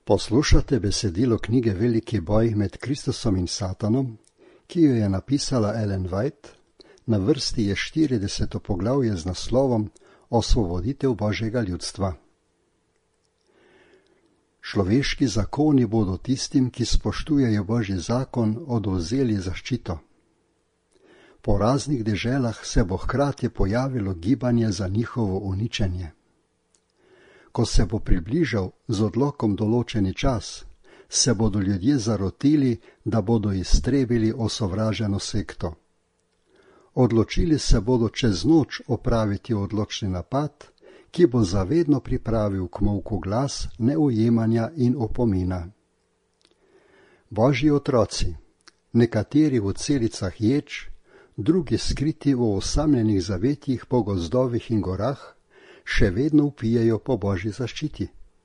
Poslušate besedilo knjige Veliki boj med Kristusom in Satanom, ki jo je napisala Ellen White. Na vrsti je 40. poglavje z naslovom Osvoboditev Božjega ljudstva. Človeški zakoni bodo tistim, ki spoštujejo Božji zakon, odvzeli zaščito. Po raznih deželah se bo hkrati pojavilo gibanje za njihovo uničenje. Ko se bo približal z odlokom določeni čas, se bodo ljudje zarotili, da bodo iztrebili osovraženo sekto. Odločili se bodo čez noč opraviti odločni napad, ki bo zavedno pripravil k molku glas neujemanja in opomina. Božji otroci, nekateri v celicah ječ, drugi skriti v osamljenih zavetjih po gozdovih in gorah, še vedno vpijejo po Božji zaščiti.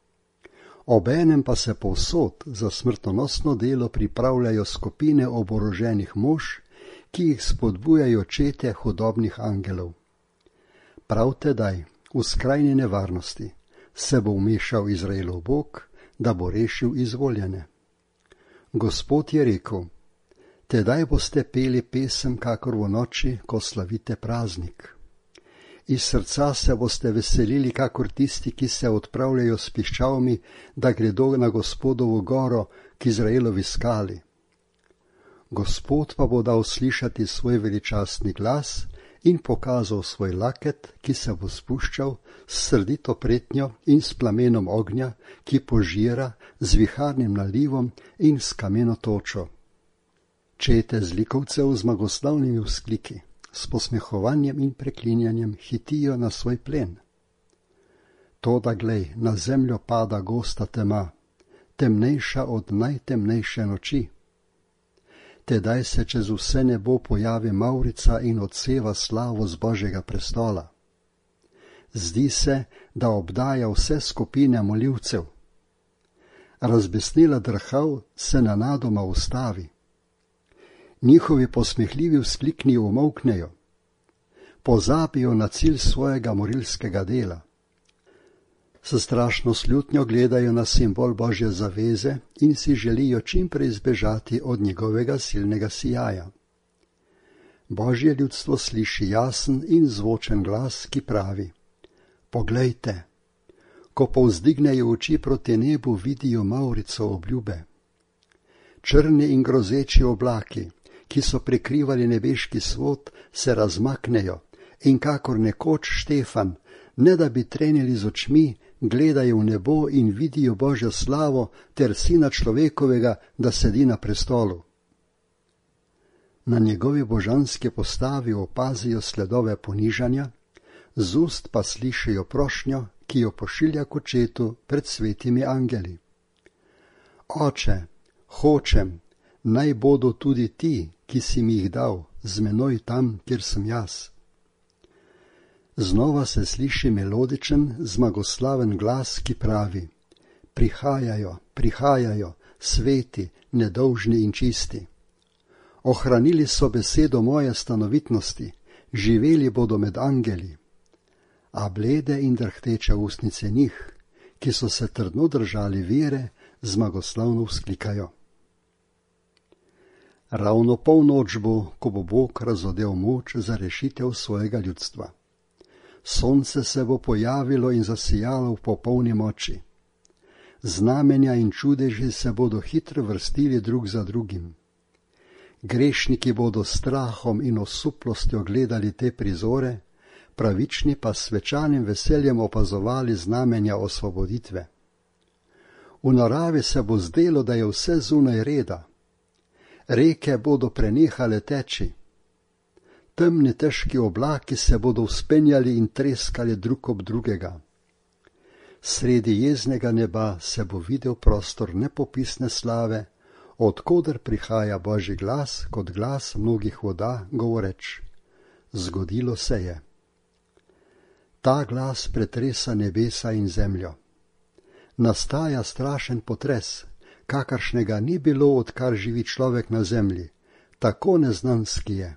Obenem pa se povsod za smrtonosno delo pripravljajo skupine oboroženih mož, ki jih spodbujajo čete hudobnih angelov. Prav tedaj, v skrajni nevarnosti, se bo vmešal Izraelov Bog, da bo rešil izvoljene. Gospod je rekel: tedaj boste peli pesem kakor v noči, ko slavite praznik. Iz srca se boste veselili kakor tisti, ki se odpravljajo s piščalmi, da gredo na Gospodovo goro, k Izraelovi skali. Gospod pa bo dal slišati svoj veličastni glas in pokazal svoj laket, ki se bo spuščal s srdito pretnjo in s plamenom ognja, ki požira z viharnim nalivom in s kameno točo. Čete zlikovcev z zmagoslavnimi vzkliki, s posmehovanjem in preklinjanjem hitijo na svoj plen. Toda glej, na zemljo pada gosta tema, temnejša od najtemnejše noči. Tedaj se čez vse nebo pojavi mavrica in odseva slavo z Božjega prestola. Zdi se, da obdaja vse skupine molivcev. Razbesnela drhav se nenadoma ustavi. Njihovi posmehljivi vzklikni umolknejo. Pozabijo na cilj svojega morilskega dela. S strašno slutnjo gledajo na simbol Božje zaveze in si želijo čim prej zbežati od njegovega silnega sijaja. Božje ljudstvo sliši jasen in zvočen glas, ki pravi: poglejte, ko povzdignejo oči proti nebu, vidijo mavrico obljube. Črni in grozeči oblaki, ki so prekrivali nebeški svod, se razmaknejo in kakor nekoč Štefan, ne da bi trenili z očmi, gledajo v nebo in vidijo Božjo slavo ter Sina človekovega, da sedi na prestolu. Na njegovi božanski postavi opazijo sledove ponižanja, z ust pa slišijo prošnjo, ki jo pošilja k očetu pred svetimi angeli. Oče, hočem, naj bodo tudi ti, ki si mi jih dal, z menoj tam, kjer sem jaz. Znova se sliši melodičen, zmagoslaven glas, ki pravi: prihajajo, prihajajo, sveti, nedolžni in čisti. Ohranili so besedo moje stanovitnosti, živeli bodo med angeli. A blede in drhteče ustnice njih, ki so se trdno držali vere, zmagoslavno vzklikajo. Ravno polnoč bo, ko bo Bog razodel moč za rešitev svojega ljudstva. Sonce se bo pojavilo in zasijalo v popolni moči. Znamenja in čudeži se bodo hitro vrstili drug za drugim. Grešniki bodo s strahom in osuplostjo gledali te prizore, pravični pa s svečanim veseljem opazovali znamenja osvoboditve. V naravi se bo zdelo, da je vse zunaj reda. Reke bodo prenehale teči. Temni težki oblaki se bodo vzpenjali in treskali drug ob drugega. Sredi jeznega neba se bo videl prostor nepopisne slave, od koder prihaja Božji glas kot glas mnogih voda, govoreč: zgodilo se je. Ta glas pretresa nebesa in zemljo. Nastaja strašen potres, kakršnega ni bilo, odkar živi človek na zemlji, tako neznanski je.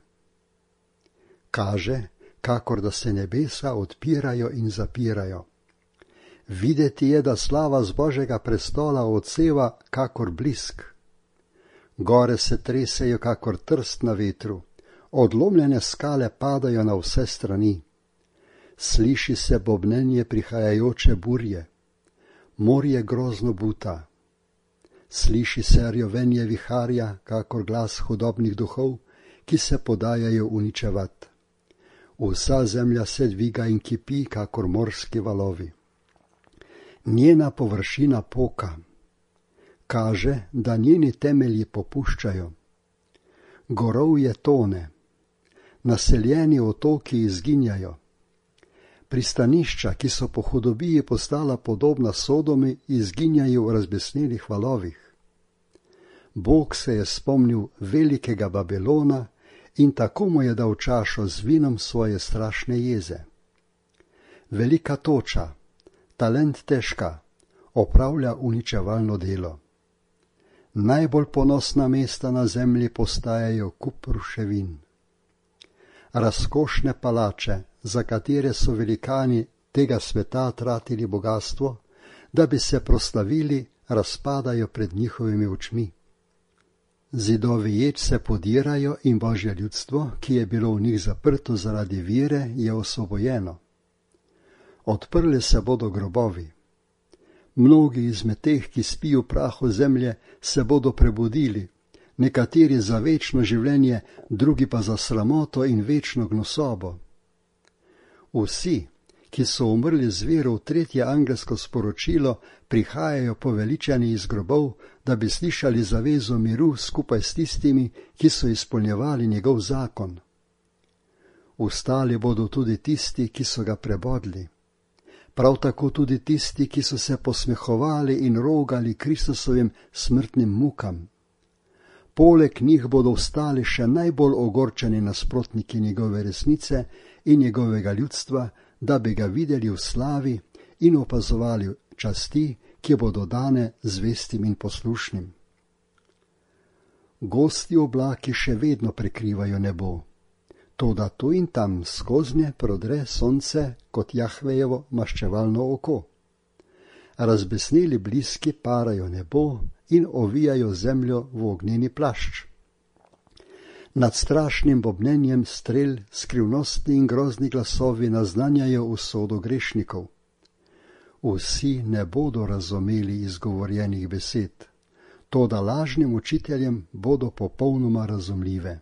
Kaže, kakor da se nebesa odpirajo in zapirajo. Videti je, da slava z Božjega prestola odseva kakor blisk. Gore se tresejo kakor trst na vetru, odlomljene skale padajo na vse strani. Sliši se bobnenje prihajajoče burje, morje grozno buta. Sliši se rjovenje viharja, kakor glas hudobnih duhov, ki se podajajo uničevat. Vsa zemlja se dviga in kipi, kakor morski valovi. Njena površina poka, kaže, da njeni temelji popuščajo. Gorovje tone, naseljeni otoki izginjajo. Pristanišča, ki so po hudobiji postala podobna Sodomi, izginjajo v razbesnelih valovih. Bog se je spomnil velikega Babilona in tako mu je dal čašo z vinom svoje strašne jeze. Velika toča, talent težka, opravlja uničevalno delo. Najbolj ponosna mesta na zemlji postajajo kup ruševin. Razkošne palače, za katere so velikani tega sveta tratili bogatstvo, da bi se proslavili, razpadajo pred njihovimi očmi. Zidovi ječ se podirajo in Božje ljudstvo, ki je bilo v njih zaprto zaradi vere, je osvobojeno. Odprli se bodo grobovi. Mnogi izmed teh, ki spijo v prahu zemlje, se bodo prebudili, nekateri za večno življenje, drugi pa za sramoto in večno gnusobo. Vsi, ki so umrli z vero v tretje angelsko sporočilo, prihajajo poveličani iz grobov, da bi slišali zavezo miru skupaj s tistimi, ki so izpolnjevali njegov zakon. Vstali bodo tudi tisti, ki so ga prebodli. Prav tako tudi tisti, ki so se posmehovali in rogali Kristusovim smrtnim mukam. Poleg njih bodo vstali še najbolj ogorčeni nasprotniki njegove resnice in njegovega ljudstva, da bi ga videli v slavi in opazovali časti, ki bodo dane zvestim in poslušnim. Gosti oblaki še vedno prekrivajo nebo, toda tu in tam skoznje prodre sonce kot Jahvejevo maščevalno oko. Razbesneli bliski parajo nebo in ovijajo zemljo v ognjeni plašč. Nad strašnim bobnenjem strel skrivnostni in grozni glasovi naznanjajo usodo grešnikov. Vsi ne bodo razumeli izgovorjenih besed, toda lažnim učiteljem bodo popolnoma razumljive.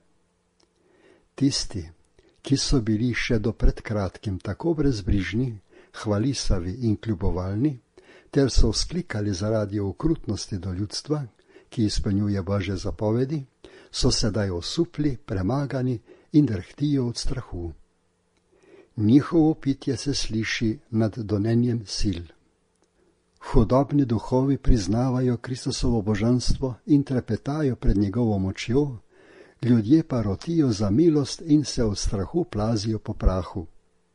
Tisti, ki so bili še do pred kratkim tako brezbrižni, hvalisavi in kljubovalni, ter so vzklikali zaradi okrutnosti do ljudstva, ki izpolnjuje Božje zapovedi, so sedaj osupli, premagani in drhtijo od strahu. Njihovo pitje se sliši nad donenjem sil. Hudobni duhovi priznavajo Kristusovo božanstvo in trepetajo pred njegovo močjo, ljudje pa rotijo za milost in se od strahu plazijo po prahu.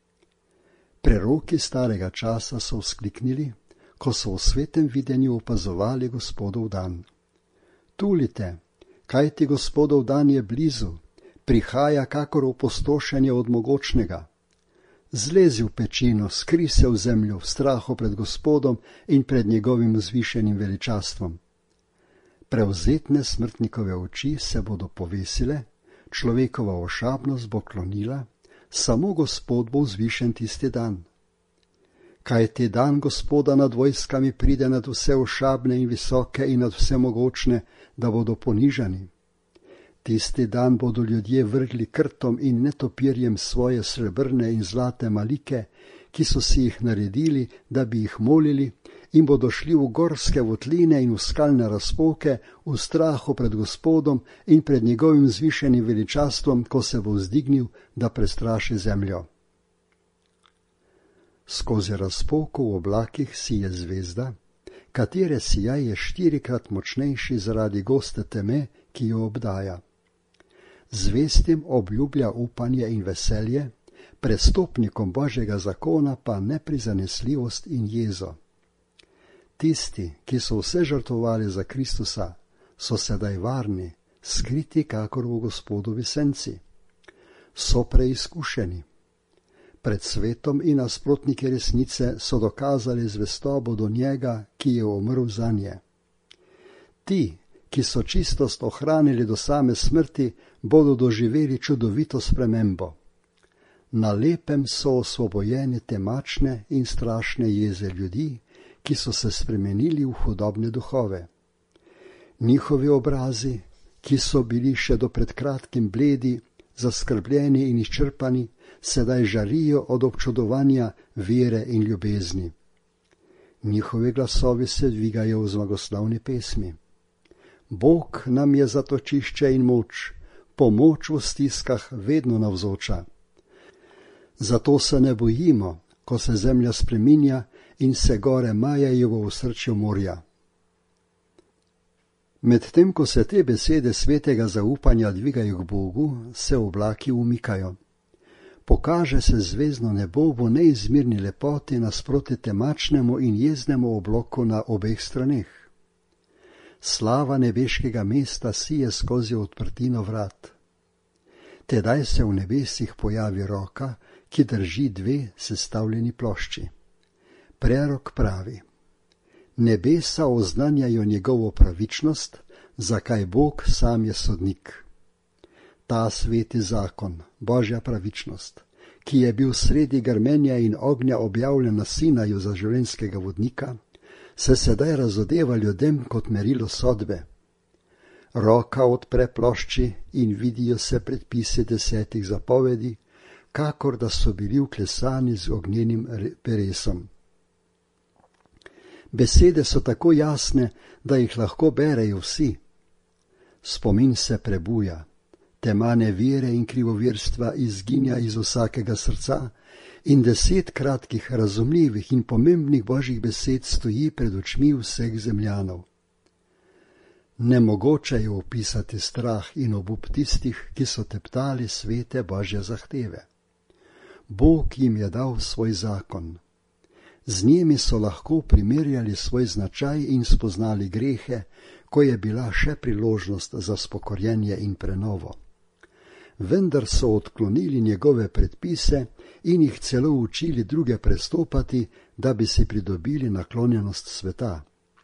Preroki starega časa so vzkliknili, ko so v svetem videnju opazovali Gospodov dan. Tulite, kajti Gospodov dan je blizu, prihaja kakor opustošenje od mogočnega. Zlezi v pečino, skri se v zemljo v strahu pred Gospodom in pred njegovim vzvišenim veličastvom. Prevzetne smrtnikove oči se bodo povesile, človekova ošabnost bo klonila, samo Gospod bo vzvišen tisti dan. Kajti dan Gospoda nad vojskami pride nad vse ošabne in visoke in nad vse mogočne, da bodo ponižani. Tisti dan bodo ljudje vrgli krtom in netopirjem svoje srebrne in zlate malike, ki so si jih naredili, da bi jih molili, in bodo šli v gorske votline in v skalne razpoke, v strahu pred Gospodom in pred njegovim zvišenim veličastvom, ko se bo vzdignil, da prestraši zemljo. Skozi razpoko v oblakih sije zvezda, katere sijaj je 4-krat močnejši zaradi goste teme, ki jo obdaja. Zvestim obljublja upanje in veselje, prestopnikom Božjega zakona pa neprizanesljivost in jezo. Tisti, ki so vse žrtvovali za Kristusa, so sedaj varni, skriti kakor v Gospodovi senci. So preizkušeni. Pred svetom in nasprotniki resnice so dokazali zvestobo do njega, ki je umrl zanje. Ti, ki so čistost ohranili do same smrti, bodo doživeli čudovito spremembo. Na lepem so osvobojene temačne in strašne jeze ljudi, ki so se spremenili v hudobne duhove. Njihovi obrazi, ki so bili še do pred kratkim bledi, zaskrbljeni in izčrpani, sedaj žarijo od občudovanja, vere in ljubezni. Njihovi glasovi se dvigajo v zmagoslavni pesmi. Bog nam je zatočišče in moč, pomoč v stiskah vedno navzoča. Zato se ne bojimo, ko se zemlja spreminja in se gore majajo v osrčju morja. Medtem ko se te besede svetega zaupanja dvigajo k Bogu, se oblaki umikajo. Pokaže se zvezdno nebo v neizmerni lepoti nasproti temačnemu in jeznemu obloku na obeh straneh. Slava nebeškega mesta sije skozi odprtino vrat. Tedaj se v nebesih pojavi roka, ki drži dve sestavljeni plošči. Prerok pravi: nebesa oznanjajo njegovo pravičnost, zakaj Bog sam je sodnik. Ta sveti zakon, Božja pravičnost, ki je bil sredi grmenja in ognja objavljen na Sinaju za življenjskega vodnika, se sedaj razodeva ljudem kot merilo sodbe. Roka odpre plošči in vidijo se predpisi 10 zapovedi, kakor da so bili vklesani z ognjenim peresom. Besede so tako jasne, da jih lahko berejo vsi. Spomin se prebuja, tema nevere in krivovirstva izginja iz vsakega srca in 10 kratkih, razumljivih in pomembnih božjih besed stoji pred očmi vseh zemljanov. Nemogoče je opisati strah in obup tistih, ki so teptali svete božje zahteve. Bog jim je dal svoj zakon. Z njimi so lahko primerjali svoj značaj in spoznali grehe, ko je bila še priložnost za spokorjenje in prenovo. Vendar so odklonili njegove predpise in jih celo učili druge prestopati, da bi si pridobili naklonjenost sveta.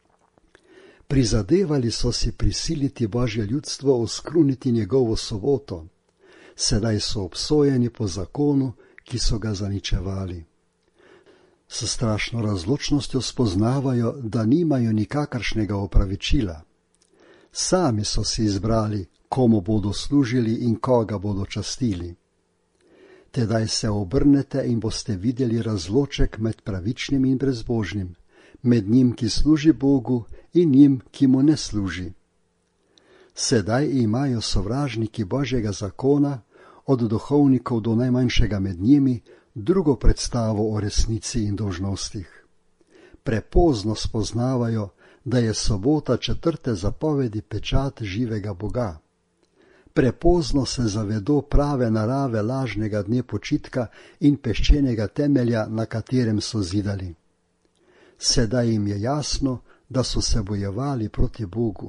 Prizadevali so si prisiliti Božje ljudstvo oskruniti njegovo soboto. Sedaj so obsojeni po zakonu, ki so ga zaničevali. S strašno razločnostjo spoznavajo, da nimajo nikakršnega opravičila. Sami so si izbrali, komu bodo služili in koga bodo častili. Tedaj se obrnete in boste videli razloček med pravičnim in brezbožnim, med njim, ki služi Bogu, in njim, ki mu ne služi. Sedaj imajo sovražniki Božjega zakona, od duhovnikov do najmanjšega med njimi, drugo predstavo o resnici in dolžnostih. Prepozno spoznavajo, da je sobota 4. zapovedi pečat živega Boga. Prepozno se zavedo prave narave lažnega dne počitka in peščenega temelja, na katerem so zidali. Sedaj jim je jasno, da so se bojevali proti Bogu.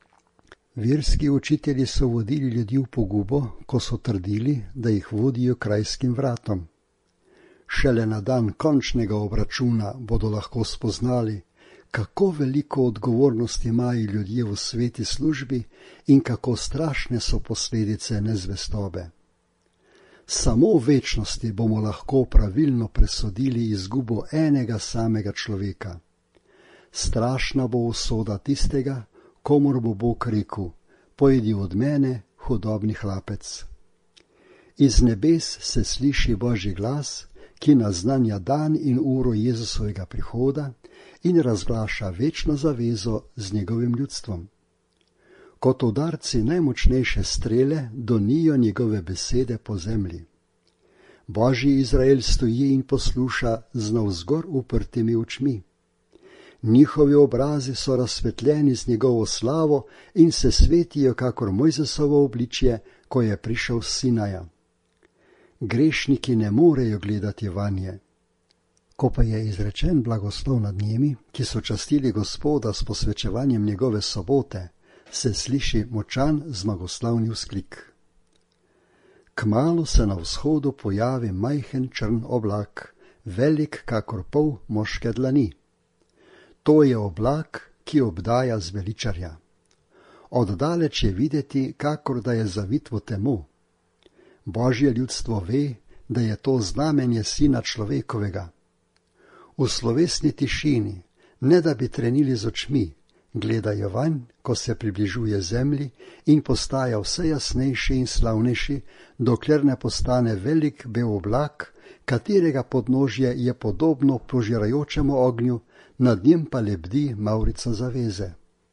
Verski učitelji so vodili ljudi v pogubo, ko so trdili, da jih vodijo k rajskim vratom. Šele na dan končnega obračuna bodo lahko spoznali, kako veliko odgovornost imajo ljudje v sveti službi in kako strašne so posledice nezvestobe. Samo v večnosti bomo lahko pravilno presodili izgubo enega samega človeka. Strašna bo usoda tistega, komur bo Bog rekel: pojdi od mene, hudobni hlapec. Iz nebes se sliši Božji glas, ki naznanja dan in uro Jezusovega prihoda in razglaša večno zavezo z njegovim ljudstvom. Kot udarci najmočnejše strele donijo njegove besede po zemlji. Božji Izrael stoji in posluša z navzgor uprtimi očmi. Njihovi obrazi so razsvetljeni z njegovo slavo in se svetijo kakor Mojzesovo obličje, ko je prišel s Sinaja. Grešniki ne morejo gledati vanje. Ko pa je izrečen blagoslov nad njimi, ki so častili Gospoda s posvečevanjem njegove sobote, se sliši močan zmagoslavni vzklik. Kmalu se na vzhodu pojavi majhen črn oblak, velik kakor pol moške dlani. To je oblak, ki obdaja zveličarja. Oddaleč je videti, kakor da je zavit v temo. Božje ljudstvo ve, da je to znamenje Sina človekovega. V slovesni tišini, ne da bi trenili z očmi, gledajo vanj, ko se približuje zemlji in postaja vse jasnejši in slavnejši, dokler ne postane velik bel oblak, katerega podnožje je podobno požirajočemu ognju, nad njem pa lebdi mavrica zaveze.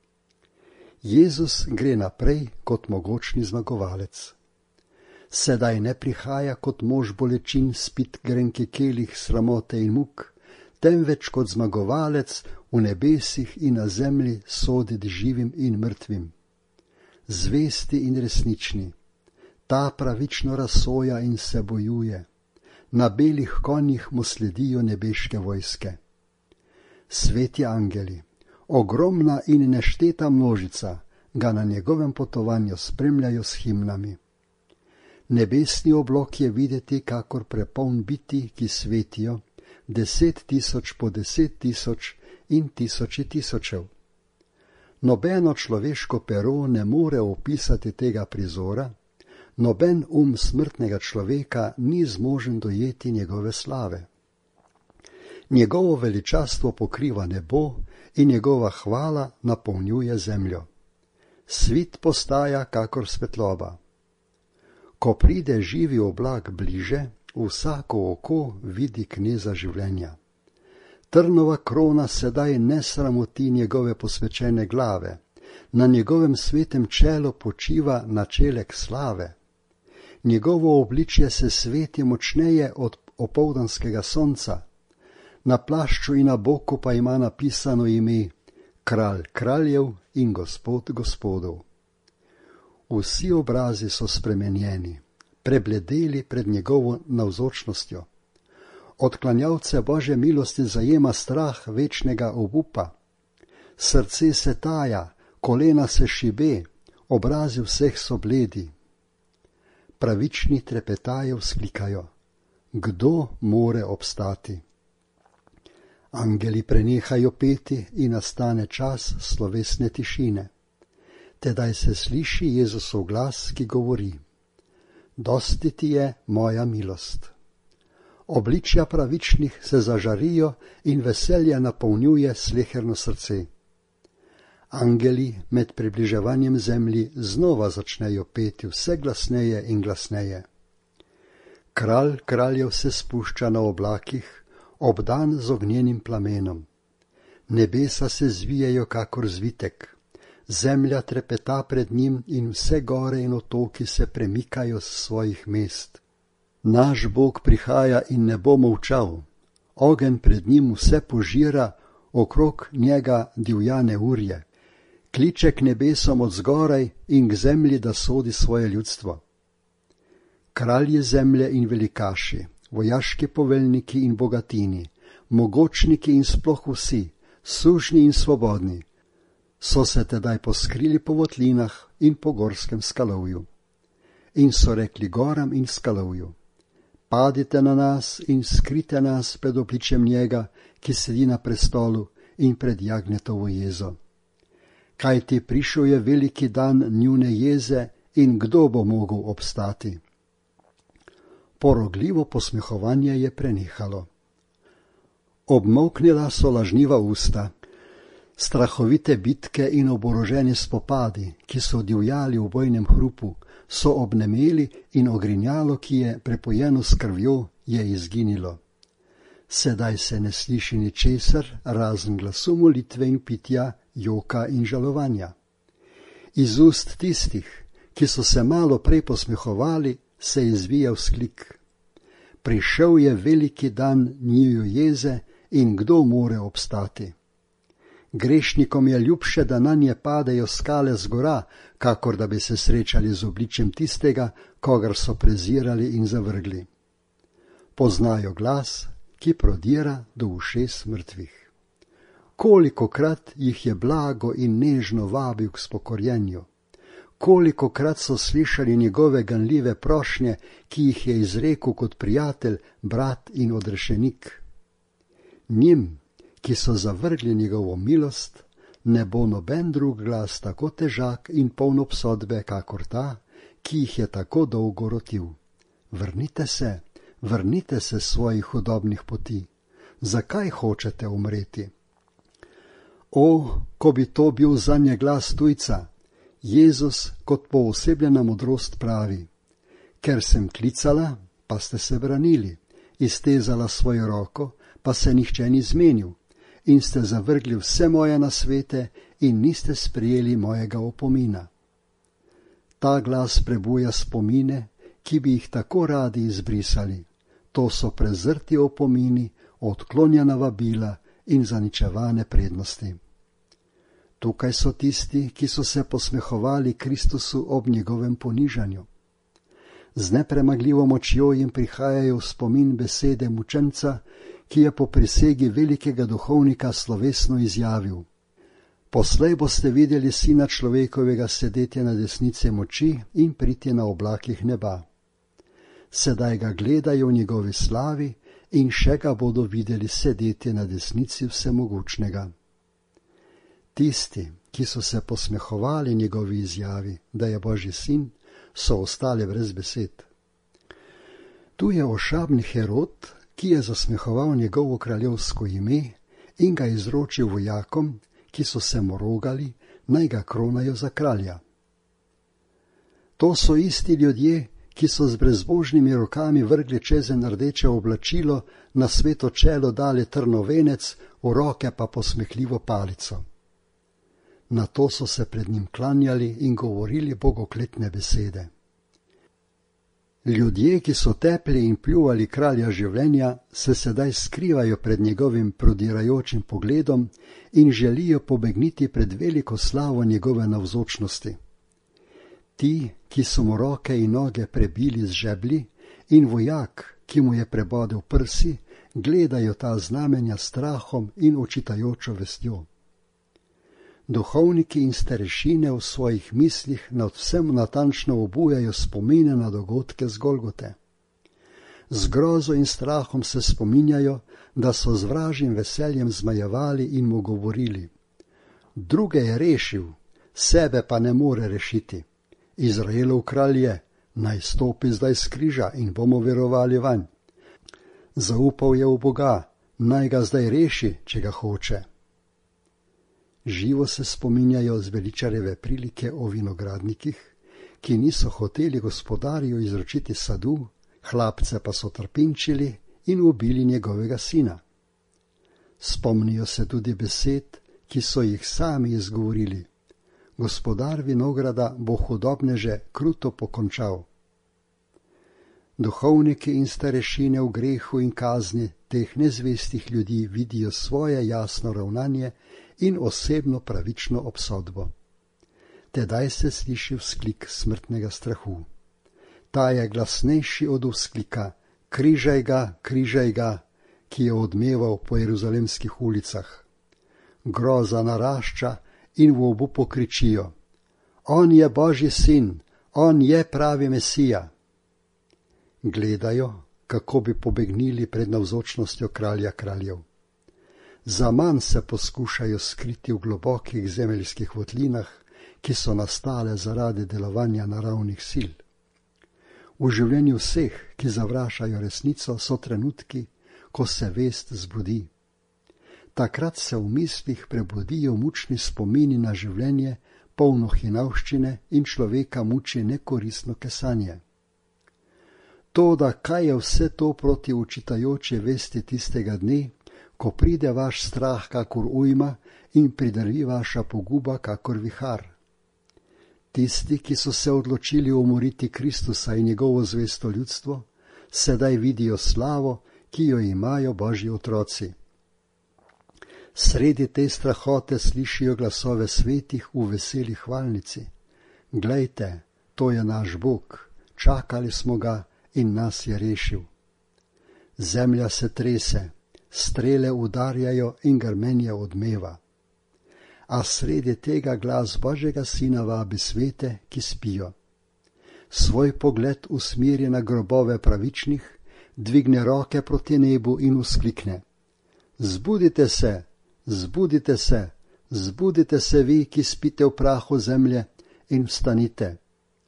Jezus gre naprej kot mogočni zmagovalec. Sedaj ne prihaja kot mož bolečin spit grenki kelih sramote in muk, temveč kot zmagovalec v nebesih in na zemlji soditi živim in mrtvim. Zvesti in resnični, ta pravično razsoja in se bojuje, na belih konjih mu sledijo nebeške vojske. Sveti angeli, ogromna in nešteta množica, ga na njegovem potovanju spremljajo s himnami. Nebesni oblak je videti kakor prepoln biti, ki svetijo, 10.000 po 10.000 in tisoči tisočev. Nobeno človeško pero ne more opisati tega prizora, noben smrtnega človeka ni zmožen dojeti njegove slave. Njegovo veličastvo pokriva nebo in njegova hvala napolnjuje zemljo. Svit postaja kakor svetloba. Ko pride živi oblak bliže, vsako oko vidi kneza življenja. Trnova krona sedaj ne sramoti njegove posvečene glave, na njegovem svetem čelu počiva načelek slave. Njegovo obličje se sveti močneje od opoldanskega sonca, na plašču in na boku pa ima napisano ime Kralj kraljev in Gospod gospodov. Vsi obrazi so spremenjeni, prebledeli pred njegovo navzočnostjo. Odklanjavce Božje milosti zajema strah večnega obupa. Srce se taja, kolena se šibe, obrazi vseh so bledi. Pravični trepetajo, vzklikajo: kdo more obstati? Angeli prenehajo peti in nastane čas slovesne tišine. Tedaj se sliši Jezusov glas, ki govori: dosti ti je moja milost. Obličja pravičnih se zažarijo in veselje napolnjuje sleherno srce. Angeli med približevanjem zemlji znova začnejo peti vse glasneje in glasneje. Kralj kraljev se spušča na oblakih, obdan z ognjenim plamenom. Nebesa se zvijejo kakor zvitek, zemlja trepeta pred njim in vse gore in otoki se premikajo s svojih mest. Naš Bog prihaja in ne bo molčal, ogenj pred njim vse požira, okrog njega divja neurje, kliče k nebesom od zgoraj in k zemlji, da sodi svoje ljudstvo. Kralji zemlje in velikaši, vojaški poveljniki in bogatini, mogočniki in sploh vsi, sužnji in svobodni, so se tedaj poskrili po votlinah in po gorskem skalovju. In so rekli goram in skalovju: padite na nas in skrite nas pred obličjem njega, ki sedi na prestolu, in pred jagnjetovo jezo. Kajti prišel je veliki dan njune jeze in kdo bo mogel obstati? Porogljivo posmehovanje je prenehalo. Obmolknila so lažniva usta. Strahovite bitke in oboroženi spopadi, ki so divjali v bojnem hrupu, so obnemeli in ogrinjalo, ki je prepojeno s krvjo, je izginilo. Sedaj se ne sliši ničesar, razen glasu molitve in pitja, joka in žalovanja. Iz ust tistih, ki so se malo prej posmehovali, se izvija vzklik: prišel je veliki dan njiju jeze in kdo more obstati? Grešnikom je ljubše, da nanje padejo skale z gora, kakor da bi se srečali z obličjem tistega, kogar so prezirali in zavrgli. Poznajo glas, ki prodira do ušes mrtvih. Kolikokrat jih je blago in nežno vabil k spokorjenju, Kolikokrat so slišali njegove ganljive prošnje, ki jih je izrekel kot prijatelj, brat in odrešenik. Njim, ki so zavrgli njegovo milost, ne bo noben drug glas tako težak in poln obsodbe, kakor ta, ki jih je tako dolgo rotil. Vrnite se svojih hudobnih poti. Zakaj hočete umreti? O, ko bi to bil zanje glas tujca! Jezus kot poosebljena modrost pravi: ker sem klicala, pa ste se branili, iztezala svojo roko, pa se nihče ni zmenil, in ste zavrgli vse moje nasvete in niste sprejeli mojega opomina. Ta glas prebuja spomine, ki bi jih tako radi izbrisali. To so prezrti opomini, odklonjena vabila in zaničevane prednosti. Tukaj so tisti, ki so se posmehovali Kristusu ob njegovem ponižanju. Z nepremagljivo močjo jim prihajajo v spomin besede mučenca, ki je po prisegi velikega duhovnika slovesno izjavil: poslej boste videli Sina človekovega sedeti na desnici moči in priti na oblakih neba. Sedaj ga gledajo v njegovi slavi in še ga bodo videli sedeti na desnici vsemogočnega. Tisti, ki so se posmehovali njegovi izjavi, da je Božji sin, so ostali brez besed. Tu je ošabni Herod, ki je zasmehoval njegovo kraljevsko ime in ga izročil vojakom, ki so se mu rogali, naj ga kronajo za kralja. To so isti ljudje, ki so z brezbožnimi rokami vrgli čezen rdeče oblačilo, na sveto čelo dali trnov venec, v roke pa posmehljivo palico. Nato so se pred njim klanjali in govorili bogokletne besede. Ljudje, ki so tepli in pljuvali kralja življenja, se sedaj skrivajo pred njegovim prodirajočim pogledom in želijo pobegniti pred veliko slavo njegove navzočnosti. Ti, ki so mu roke in noge prebili z žeblji, in vojak, ki mu je prebodel prsi, gledajo ta znamenja strahom in očitajočo vestjo. Duhovniki in starešine v svojih mislih nad vsem natančno obujajo spomine na dogodke z Golgote. Z grozo in strahom se spominjajo, da so z vražjim veseljem zmajevali in mu govorili: druge je rešil, sebe pa ne more rešiti. Izraelov kralj je, naj stopi zdaj s križa in bomo verovali vanj. Zaupal je v Boga, naj ga zdaj reši, če ga hoče. Živo se spominjajo zveličarjeve prilike o vinogradnikih, ki niso hoteli gospodarju izročiti sadu, hlapce pa so trpinčili in ubili njegovega sina. Spomnijo se tudi besed, ki so jih sami izgovorili: gospodar vinograda bo hudobneže kruto pokončal. Duhovniki in starešine v grehu in kazni teh nezvestih ljudi vidijo svoje jasno ravnanje in osebno pravično obsodbo. Tedaj se sliši vzklik smrtnega strahu. Ta je glasnejši od vzklika: križaj ga, ki je odmeval po jeruzalemskih ulicah. Groza narašča in v obupu kričijo: on je Božji sin, on je pravi Mesija. Gledajo, kako bi pobegnili pred navzočnostjo kralja kraljev. Zaman se poskušajo skriti v globokih zemeljskih votlinah, ki so nastale zaradi delovanja naravnih sil. V življenju vseh, ki zavračajo resnico, so trenutki, ko se vest zbudi. Takrat se v mislih prebudijo mučni spomini na življenje, polno hinavščine, in človeka muči nekoristno kesanje. Toda kaj je vse to proti učitajoče vesti tistega dne, ko pride vaš strah kakor ujma in pridrvi vaša poguba kakor vihar? Tisti, ki so se odločili umoriti Kristusa in njegovo zvesto ljudstvo, sedaj vidijo slavo, ki jo imajo Božji otroci. Sredi te strahote slišijo glasove svetih v veseli hvalnici: glejte, to je naš Bog, čakali smo ga in nas je rešil. Zemlja se trese, strele udarjajo in grmenje odmeva. a sredi tega glas Božjega Sina vabi svete, ki spijo. Svoj pogled usmeri na grobove pravičnih, dvigne roke proti nebu in vzklikne: Zbudite se, zbudite se, zbudite se vi, ki spite v prahu zemlje, in vstanite.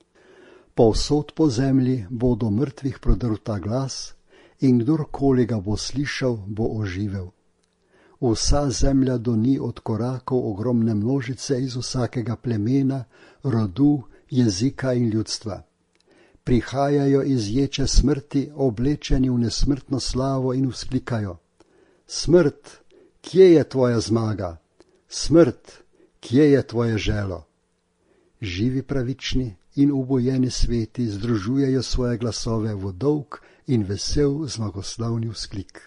Povsod po zemlji bo do mrtvih prodrl ta glas, in kdorkoli ga bo slišal, bo oživel. Vsa zemlja doni od korakov ogromne množice iz vsakega plemena, rodu, jezika in ljudstva. Prihajajo iz ječe smrti, oblečeni v nesmrtno slavo in vzklikajo: Smrt, kje je tvoja zmaga? Smrt, kje je tvoje želo? Živi pravični in ubojeni sveti združujejo svoje glasove v dolg in vesel zmagoslavni vzklik.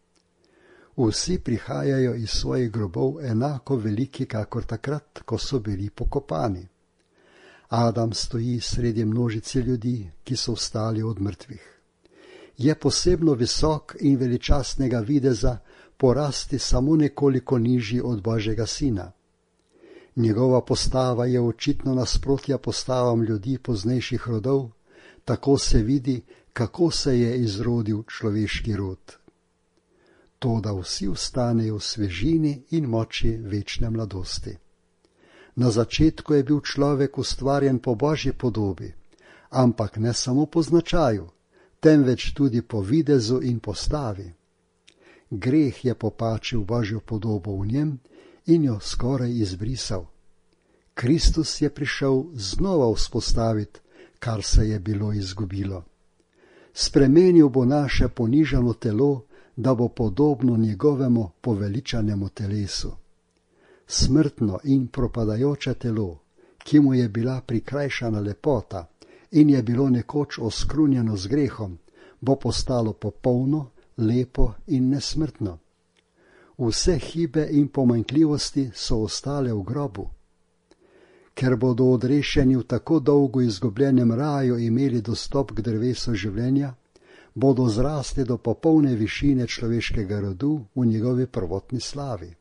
Vsi prihajajo iz svojih grobov enako veliki, kakor takrat, ko so bili pokopani. Adam stoji sredi množice ljudi, ki so vstali od mrtvih. Je posebno visok in veličastnega videza, porasti samo nekoliko nižji od Božjega Sina. Njegova postava je očitno nasprotja postavam ljudi poznejših rodov, tako se vidi, kako se je izrodil človeški rod. Toda vsi vstanejo v svežini in moči večne mladosti. Na začetku je bil človek ustvarjen po Božji podobi, ampak ne samo po značaju, temveč tudi po videzu in postavi. Greh je popačil Božjo podobo v njem in jo skoraj izbrisal. Kristus je prišel znova vzpostaviti, kar se je bilo izgubilo. Spremenil bo naše ponižano telo, da bo podobno njegovemu poveličanemu telesu. Smrtno in propadajoče telo, ki mu je bila prikrajšana lepota in je bilo nekoč oskrunjeno z grehom, bo postalo popolno, lepo in nesmrtno. Vse hibe in pomanjkljivosti so ostale v grobu. Ker bodo odrešeni v tako dolgo izgubljenem raju imeli dostop k drevesu življenja, bodo zrasli do popolne višine človeškega rodu v njegovi prvotni slavi.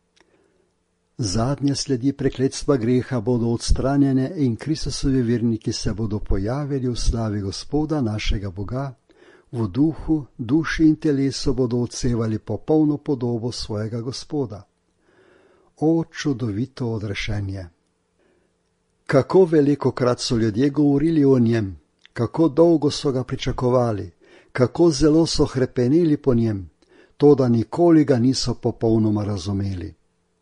Zadnje sledi prekletstva greha bodo odstranjene in Kristusovi verniki se bodo pojavili v slavi Gospoda našega Boga, v duhu, duši in telesu bodo odsevali popolno podobo svojega Gospoda. O čudovito odrešenje! Kako velikokrat so ljudje govorili o njem, kako dolgo so ga pričakovali, kako zelo so hrepeneli po njem, toda nikoli ga niso popolnoma razumeli.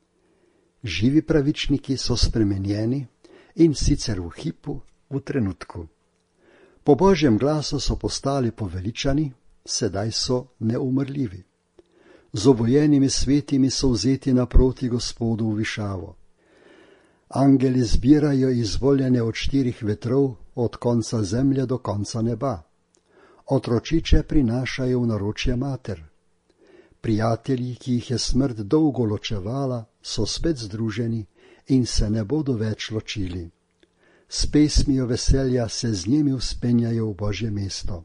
Živi pravičniki so spremenjeni in sicer v hipu, v trenutku. Po Božjem glasu so postali poveličani, sedaj so neumrljivi. Z obojenimi svetimi so vzeti naproti Gospodu v višavo. Angeli zbirajo izvoljene od 4 vetrov, od konca zemlje do konca neba. Otročiče prinašajo v naročje mater. Prijatelji, ki jih je smrt dolgo ločevala, so spet združeni in se ne bodo več ločili. S pesmijo veselja se z njimi vzpenjajo v Božje mesto.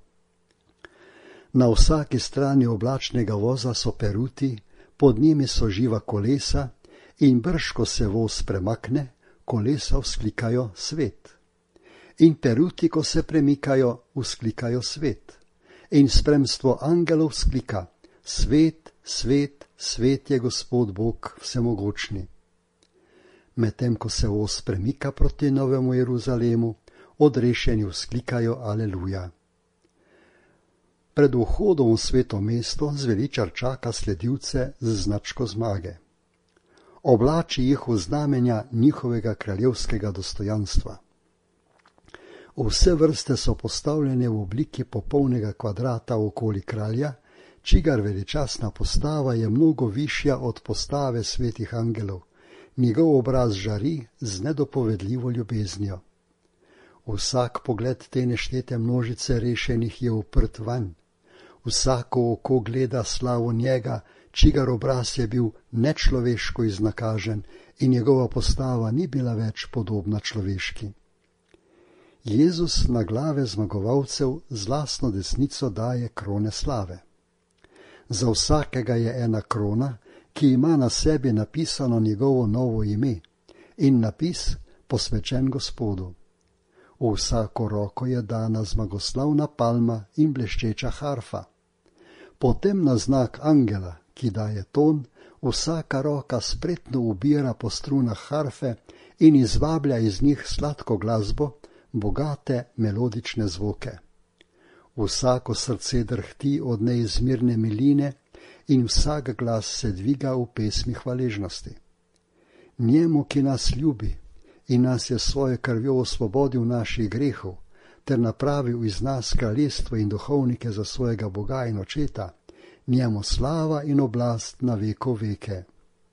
Na vsaki strani oblačnega voza so peruti, pod njimi so živa kolesa in brž, ko se voz premakne, kolesa vzklikajo svet. In peruti, ko se premikajo, vzklikajo svet. In spremstvo angelov vzklika: Svet, svet, svet je Gospod Bog vsemogočni. Medtem ko se voz premika proti Novemu Jeruzalemu, odrešeni vzklikajo Aleluja. Pred vhodom v sveto mesto zveličar čaka sledilce z značko zmage. Oblači jih v znamenja njihovega kraljevskega dostojanstva. Vse vrste so postavljene v obliki popolnega kvadrata okoli kralja, čigar veličastna postava je mnogo višja od postave svetih angelov. Njegov obraz žari z nedopovedljivo ljubeznijo. Vsak pogled te neštete množice rešenih je uprt vanj. Vsako oko gleda slavo njega, čigar obraz je bil nečloveško iznakažen in njegova postava ni bila več podobna človeški. Jezus na glave zmagovalcev z lastno desnico daje krone slave. Za vsakega je ena krona, ki ima na sebi napisano njegovo novo ime in napis posvečen Gospodu. V vsako roko je dana zmagoslavna palma in bleščeča harfa. Potem na znak angela, ki daje ton, vsaka roka spretno ubira po strunah harfe in izvablja iz njih sladko glasbo, bogate melodične zvoke. Vsako srce drhti od neizmirne miline in vsak glas se dviga v pesmi hvaležnosti. Njemu, ki nas ljubi in nas je svojo krvjo osvobodil naših grehov, ter napravil iz nas kraljestvo in duhovnike za svojega Boga in Očeta, njemu slava in oblast na veko veke.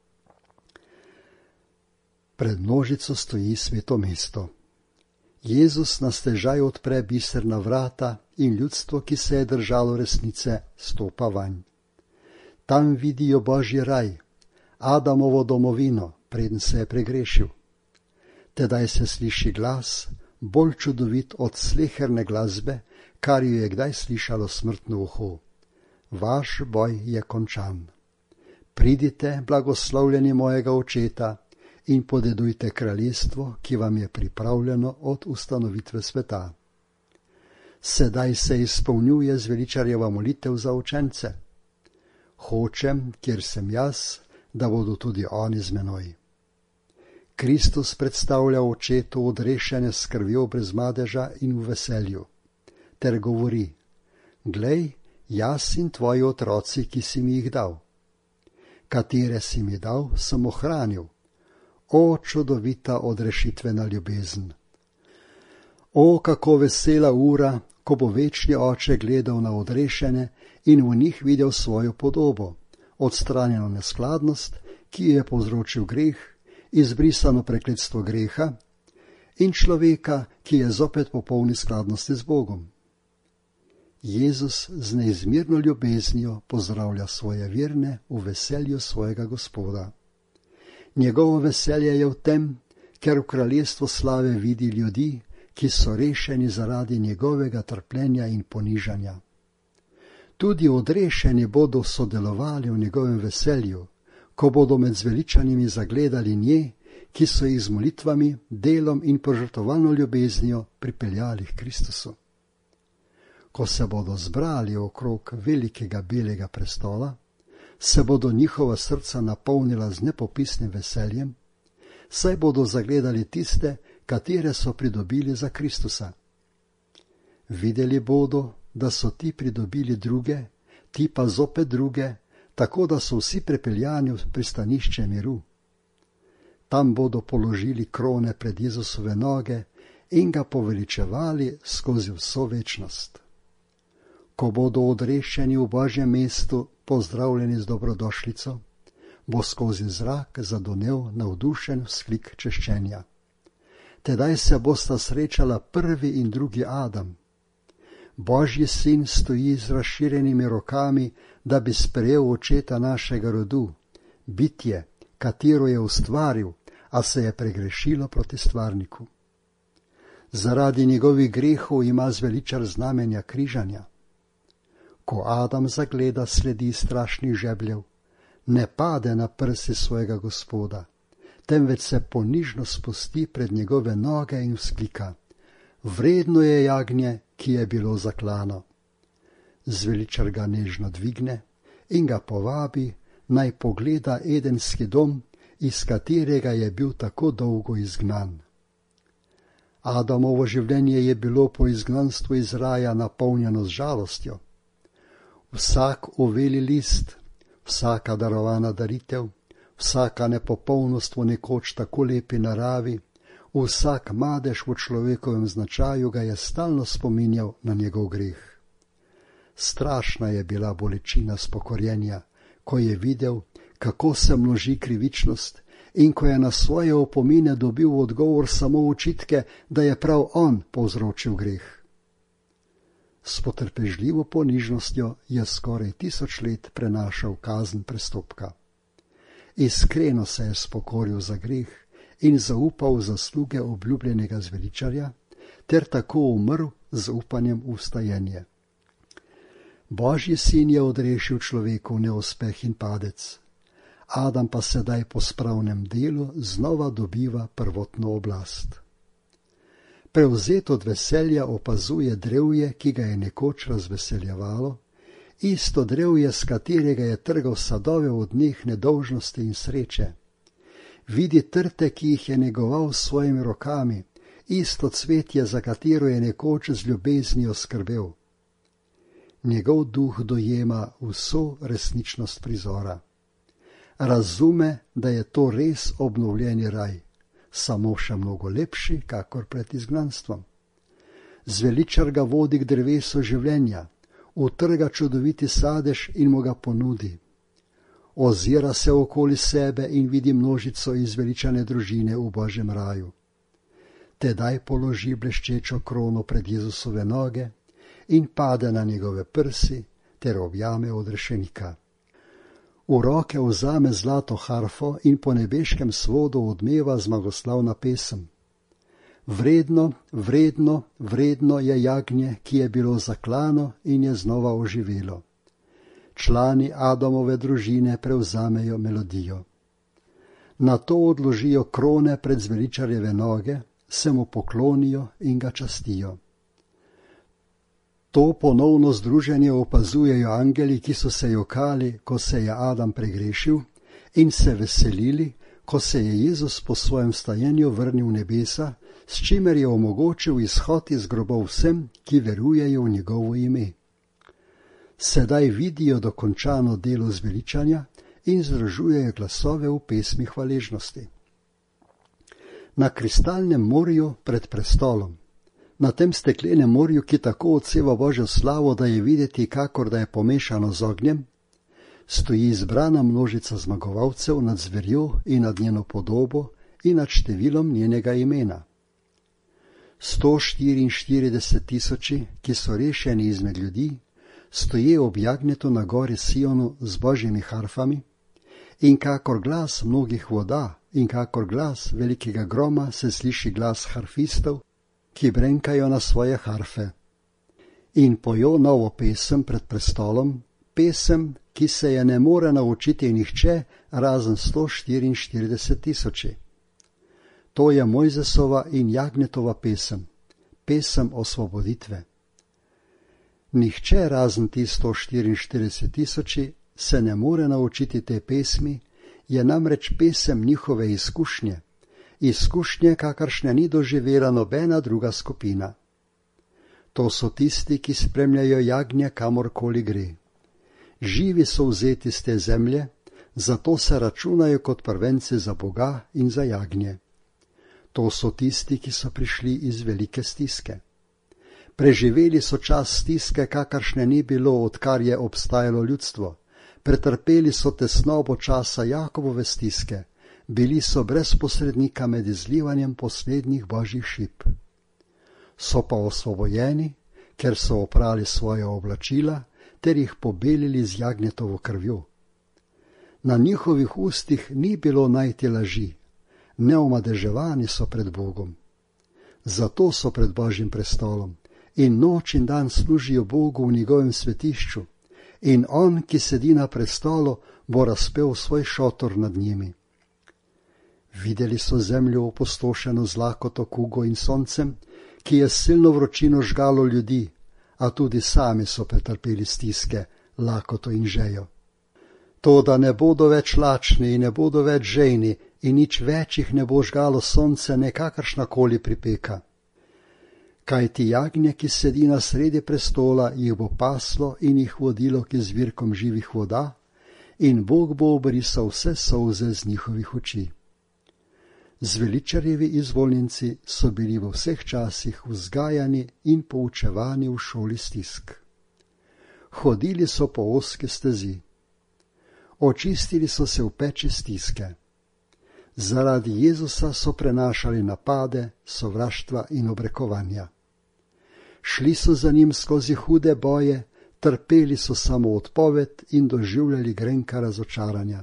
Pred množico stoji sveto mesto. Jezus na stežaj odpre biserna vrata in ljudstvo, ki se je držalo resnice, stopa vanj. Tam vidijo Božji raj, Adamovo domovino, preden se je pregrešil. Tedaj se sliši glas, bolj čudovit od sleherne glasbe, kar jo je kdaj slišalo smrtno uho. Vaš boj je končan. Pridite, blagoslovljeni mojega Očeta, in podedujte kraljestvo, ki vam je pripravljeno od ustanovitve sveta. Sedaj se izpolnjuje zveličarjeva molitev za učence. Hočem, kjer sem jaz, da bodo tudi oni z menoj. Kristus predstavlja Očetu odrešene s krvjo brez madeža in v veselju, ter govori: Glej, jaz in tvoji otroci, ki si mi jih dal. Katere si mi dal, sem ohranil. O, čudovita odrešitvena ljubezen! O, kako vesela ura, ko bo večni Oče gledal na odrešene in v njih videl svojo podobo, odstranjeno neskladnost, ki je povzročil greh, izbrisano prekletstvo greha in človeka, ki je zopet popolni skladnosti z Bogom. Jezus z neizmerno ljubeznijo pozdravlja svoje verne v veselju svojega Gospoda. Njegovo veselje je v tem, ker v kraljestvu slave vidi ljudi, ki so rešeni zaradi njegovega trpljenja in ponižanja. Tudi odrešeni bodo sodelovali v njegovem veselju, ko bodo med zveličanimi zagledali nje, ki so jih z molitvami, delom in požrtvovalno ljubeznijo pripeljali k Kristusu. Ko se bodo zbrali okrog velikega belega prestola, se bodo njihova srca napolnila z nepopisnim veseljem, saj bodo zagledali tiste, katere so pridobili za Kristusa. Videli bodo, da so ti pridobili druge, ti pa zopet druge, tako da so vsi prepeljani v pristanišče miru. Tam bodo položili krone pred Jezusove noge in ga poveličevali skozi vso večnost. Ko bodo odrešeni v Božjem mestu, pozdravljeni z dobrodošlico, bo skozi zrak zadonel navdušen vzklik češčenja. Tedaj se bosta srečala prvi in drugi Adam. Božji sin stoji z razširjenimi rokami, da bi sprejel Očeta našega rodu, bitje, katero je ustvaril, a se je pregrešilo proti stvarniku. Zaradi njegovih grehov ima zveličar znamenja križanja. Ko Adam zagleda sledi strašnih žebljev, ne pade na prsi svojega Gospoda, temveč se ponižno spusti pred njegove noge in vzklika: Vredno je jagnje, ki je bilo zaklano. Zveličar ga nežno dvigne in ga povabi, naj pogleda edenski dom, iz katerega je bil tako dolgo izgnan. Adamovo življenje je bilo po izgnanstvu iz raja napolnjeno z žalostjo. Vsak uveli list, vsaka darovana daritev, vsaka nepopolnost v nekoč tako lepi naravi, vsak madež v človekovem značaju ga je stalno spominjal na njegov greh. Strašna je bila bolečina spokorjenja, ko je videl, kako se množi krivičnost, in ko je na svoje opomine dobil odgovor samo očitke, da je prav on povzročil greh. S potrpežljivo ponižnostjo je skoraj 1000 let prenašal kazen prestopka. Iskreno se je spokoril za greh in zaupal v zasluge obljubljenega zveličarja, ter tako umrl z upanjem v vstajenje. Božji sin je odrešil človekov neuspeh in padec. Adam pa sedaj po spravnem delu znova dobiva prvotno oblast. Prevzet od veselja opazuje drevje, ki ga je nekoč razveseljevalo, isto drevje, s katerega je trgal sadove v dneh nedolžnosti in sreče. Vidi trte, ki jih je negoval s svojimi rokami, isto cvetje, za katero je nekoč z ljubeznijo skrbel. Njegov duh dojema vso resničnost prizora. Razume, da je to res obnovljeni raj, samo še mnogo lepši, kakor pred izgnanstvom. Zveličar ga vodi k drevesu življenja, utrga čudoviti sadež in mu ga ponudi. Ozira se okoli sebe in vidi množico izveličane družine v Božjem raju. Tedaj položi bleščečo krono pred Jezusove noge in pade na njegove prsi ter objame odrešenika. V roke vzame zlato harfo in po nebeškem svodu odmeva zmagoslavna pesem. Vredno, vredno, vredno je jagnje, ki je bilo zaklano in je znova oživelo. Člani Adamove družine prevzamejo melodijo. Nato odložijo krone pred zveličarjeve noge, se mu poklonijo in ga častijo. To ponovno združenje opazujejo angeli, ki so se jokali, ko se je Adam pregrešil, in se veselili, ko se je Jezus po svojem stajenju vrnil v nebesa, s čimer je omogočil izhod iz grobov vsem, ki verujejo v njegovo ime. Sedaj vidijo dokončano delo zveličanja in združujejo glasove v pesmi hvaležnosti. Na kristalnem morju pred prestolom, na tem steklenem morju, ki tako odseva Božjo slavo, da je videti, kakor da je pomešano z ognjem, stoji izbrana množica zmagovalcev nad zverjo in nad njeno podobo in nad številom njenega imena. 144 tisoči, ki so rešeni izmed ljudi, stoje ob jagnjetu na gori Sionu z božjimi harfami, in kakor glas mnogih voda in kakor glas velikega groma se sliši glas harfistov, ki brenkajo na svoje harfe. In pojo novo pesem pred prestolom, pesem, ki se je ne more naučiti nihče, razen 144 tisoči. To je Mojzesova in Jagnjetova pesem, pesem osvoboditve. Nihče razen ti 144 tisoči se ne more naučiti te pesmi, je namreč pesem njihove izkušnje, kakršne ni doživela nobena druga skupina. To so tisti, ki spremljajo jagnje kamorkoli gre. Živi so vzeti z te zemlje, zato se računajo kot prvenci za Boga in za jagnje. To so tisti, ki so prišli iz velike stiske. Preživeli so čas stiske, kakršne ni bilo, odkar je obstajalo ljudstvo. Pretrpeli so tesnobo časa Jakobove stiske. Bili so brez posrednika med izlivanjem poslednjih božjih šip. So pa osvobojeni, ker so oprali svoje oblačila, ter jih pobelili z jagnjetovo krvjo. Na njihovih ustih ni bilo najti laži, neomadeževani so pred Bogom. Zato so pred Božjim prestolom in noč in dan služijo Bogu v njegovem svetišču, in on, ki sedi na prestolu, bo razpel svoj šotor nad njimi. Videli so zemljo opustošeno z lakoto, kugo in soncem, ki je silno vročino žgalo ljudi, a tudi sami so pretrpeli stiske, lakoto in žejo. To, da ne bodo več lačni in ne bodo več žejni in nič več jih ne bo žgalo sonce, nekakršnakoli pripeka. Kajti jagnje, ki sedi na sredi prestola, jih bo paslo in jih vodilo k izvirkom živih voda, in Bog bo obrisal vse solze z njihovih oči. Zveličarjevi izvoljenci so bili v vseh časih vzgajani in poučevani v šoli stisk. Hodili so po ozki stezi. Očistili so se v peči stiske. Zaradi Jezusa so prenašali napade, sovraštva in obrekovanja. Šli so za njim skozi hude boje, trpeli so samo odpoved in doživljali grenka razočaranja.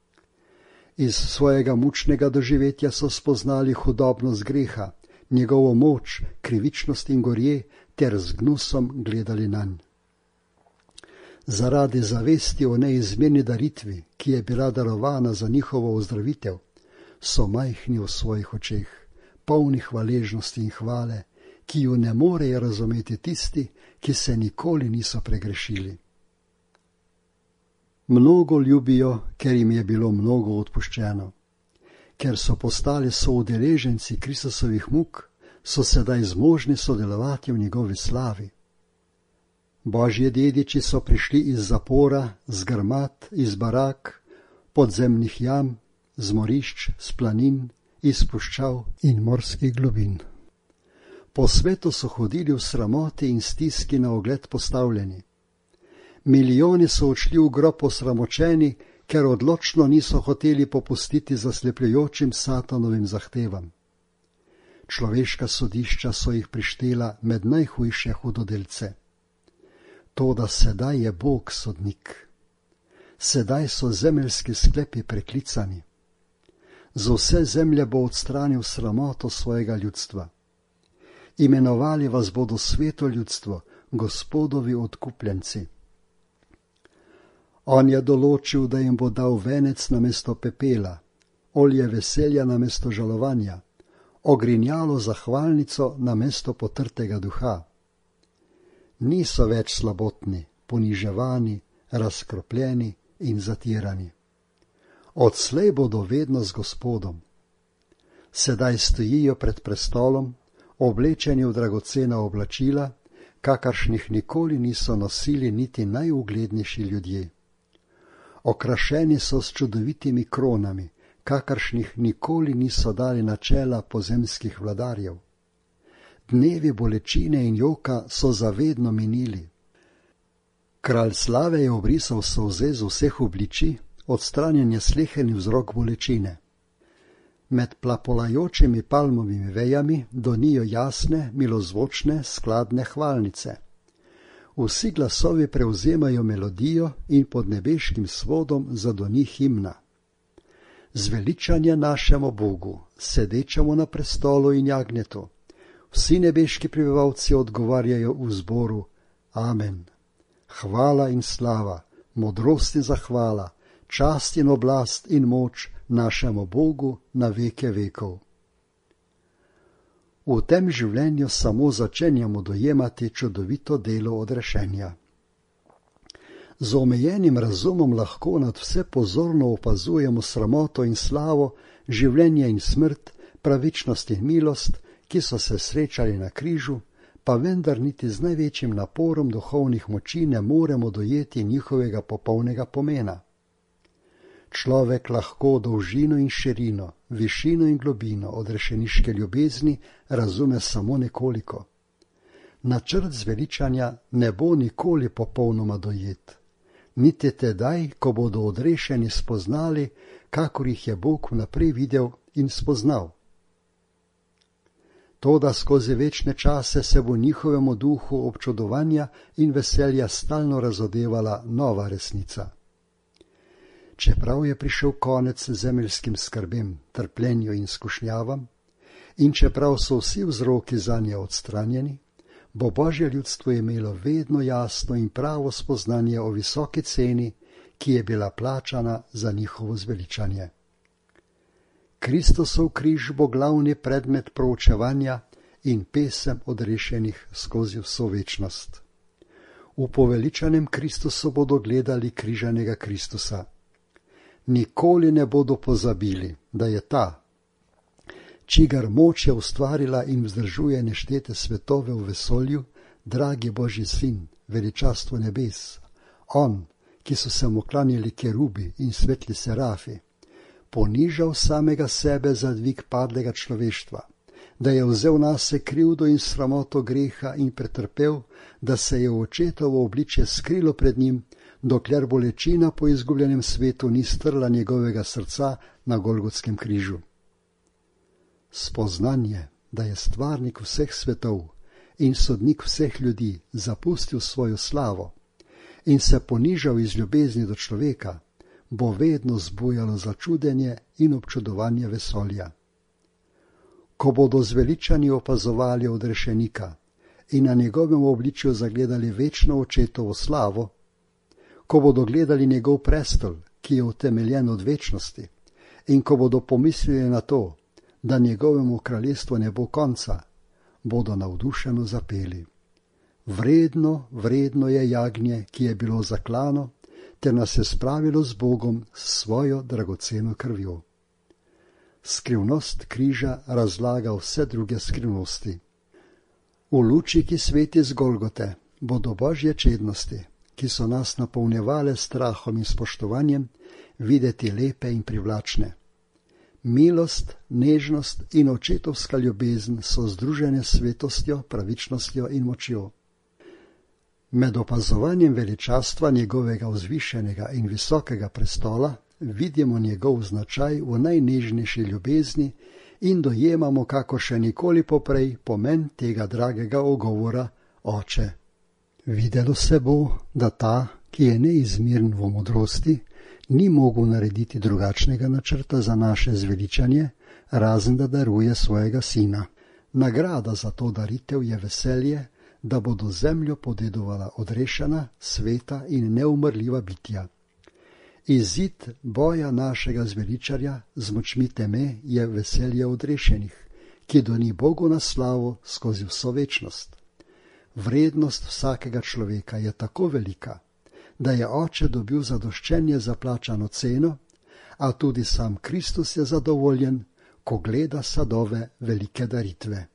Iz svojega mučnega doživetja so spoznali hudobnost greha, njegovo moč, krivičnost in gorje, ter z gnusom gledali nanj. zaradi zavesti o neizmerni daritvi, ki je bila darovana za njihovo ozdravitev, so majhni v svojih očeh, polni hvaležnosti in hvale, ki ju ne morejo razumeti tisti, ki se nikoli niso pregrešili. Mnogo ljubijo, ker jim je bilo mnogo odpuščeno. Ker so postali soudeleženci Kristusovih muk, so sedaj zmožni sodelovati v njegovi slavi. Božji dediči so prišli iz zapora, z grmad, iz barak, podzemnih jam, z morišč, z planin, iz puščav in morskih globin. Po svetu so hodili v sramoti in stiski na ogled postavljeni. Milijoni so odšli v grob osramočeni, ker odločno niso hoteli popustiti zaslepljujočim Satanovim zahtevam. Človeška sodišča so jih prištela med najhujše hudodelce. Toda sedaj je Bog sodnik. Sedaj so zemeljski sklepi preklicani. Z vse zemlje bo odstranil sramoto svojega ljudstva. Imenovali vas bodo sveto ljudstvo, Gospodovi odkupljenci. On je določil, da jim bo dal venec namesto pepela, olje veselja namesto žalovanja, ogrinjalo zahvalnico namesto potrtega duha. Niso več slabotni, poniževani, razkropljeni in zatirani. Odslej bodo vedno z Gospodom. Sedaj stojijo pred prestolom, oblečeni v dragocena oblačila, kakršnih nikoli niso nosili niti najuglednejši ljudje. Okrašeni so s čudovitimi kronami, kakršnih nikoli niso dali na čela pozemskih vladarjev. Dnevi bolečine in joka so zavedno minili. Kralj slave je obrisal solze z vseh obličij, odstranjen je sleherni vzrok bolečine. Med plapolajočimi palmovimi vejami donijo jasne, milozvočne, skladne hvalnice. Vsi glasovi prevzemajo melodijo in pod nebeškim svodom zadoni himna. Zveličanje našemu Bogu, sedečemu na prestolu in jagnjetu. Vsi nebeški prebivalci odgovarjajo v zboru: Amen. Hvala in slava, modrost in zahvala, čast in oblast in moč našemu Bogu na veke vekov. V tem življenju samo začenjamo dojemati čudovito delo odrešenja. Z omejenim razumom lahko nad vse pozorno opazujemo sramoto in slavo, življenje in smrt, pravičnost in milost, ki so se srečali na križu, pa vendar niti z največjim naporom duhovnih moči ne moremo dojeti njihovega popolnega pomena. Človek lahko dolžino in širino, višino in globino odrešeniške ljubezni razume samo nekoliko. Načrt zveličanja ne bo nikoli popolnoma dojet. Niti tedaj, ko bodo odrešeni spoznali, kakor jih je Bog vnaprej videl in spoznal. Toda skozi večne čase se bo njihovemu duhu občudovanja in veselja stalno razodevala nova resnica. Čeprav je prišel konec zemeljskim skrbem, trpljenju in skušnjavam, in čeprav so vsi vzroki zanje odstranjeni, bo Božje ljudstvo imelo vedno jasno in pravo spoznanje o visoki ceni, ki je bila plačana za njihovo zveličanje. Kristusov križ bo glavni predmet proučevanja in pesem odrešenih skozi vso večnost. V poveličanem Kristusu bodo gledali križanega Kristusa. Nikoli ne bodo pozabili, da je ta, čigar moč je ustvarila in vzdržuje neštete svetove v vesolju, dragi Božji sin, veličastvo nebes, on, ki so se mu klanjali kerubi in svetli serafi, ponižal samega sebe za dvig padlega človeštva, da je vzel nase krivdo in sramoto greha in pretrpel, da se je v očetovo obličje skrilo pred njim, dokler bolečina po izgubljenem svetu ni strla njegovega srca na Golgotskem križu. Spoznanje, da je stvarnik vseh svetov in sodnik vseh ljudi zapustil svojo slavo in se ponižal iz ljubezni do človeka, bo vedno zbujalo začudenje in občudovanje vesolja. Ko bodo zveličani opazovali odrešenika in na njegovem obličju zagledali večno očetovo slavo, ko bodo gledali njegov prestol, ki je utemeljen od večnosti, in ko bodo pomislili na to, da njegovemu kraljestvu ne bo konca, bodo navdušeno zapeli. Vredno, vredno je jagnje, ki je bilo zaklano, ter nas je spravilo z Bogom s svojo dragoceno krvjo. Skrivnost križa razlaga vse druge skrivnosti. V luči, ki sveti z Golgote, bodo Božje čednosti, ki so nas napolnjevale strahom in spoštovanjem, videti lepe in privlačne. Milost, nežnost in očetovska ljubezen so združene s svetostjo, pravičnostjo in močjo. Med opazovanjem veličastva njegovega vzvišenega in visokega prestola vidimo njegov značaj v najnežnejši ljubezni in dojemamo, kako še nikoli poprej, pomen tega dragega ogovora Oče. Videlo se bo, da ta, ki je neizmeren v modrosti, ni mogel narediti drugačnega načrta za naše zveličanje, razen da daruje svojega sina. Nagrada za to daritev je veselje, da bodo zemljo podedovala odrešena, sveta in neumrljiva bitja. Izid boja našega zveličarja z močmi teme je veselje odrešenih, ki doni Bogu na slavo skozi vso večnost. Vrednost vsakega človeka je tako velika, da je Oče dobil zadoščenje za plačano ceno, a tudi sam Kristus je zadovoljen, ko gleda sadove velike daritve.